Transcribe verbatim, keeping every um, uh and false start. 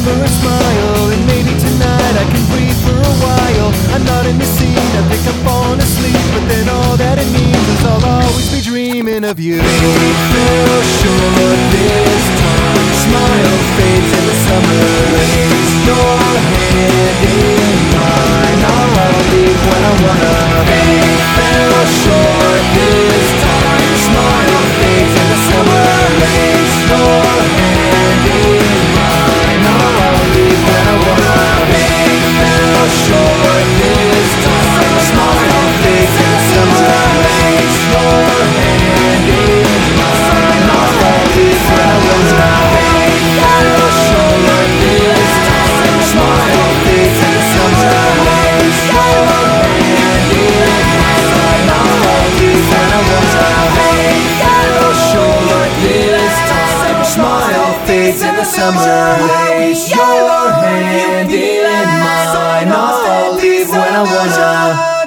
remember a smile, and maybe tonight I can breathe for a while. I'm not in the scene, I think I'm falling asleep, but then all that it means is I'll always be dreaming of you. Fate fell short this time, smile fades in the summer rays. Your hand in mine, I'll leave when I wanna. Fate fell short this time, smile fades in the summer rays. Your hand in mine, I'll leave when I wanna. Fate fell short this time, smile fades in the summer rays. Your hand in mine, I'll leave when I wanna. Fate fell short this time, smile fades in the summer rays. Your hand in mine, I'll leave when I wanna. Fate fell short this time, smile fades in the summer rays. Your hand in mine, I'll leave when I wanna.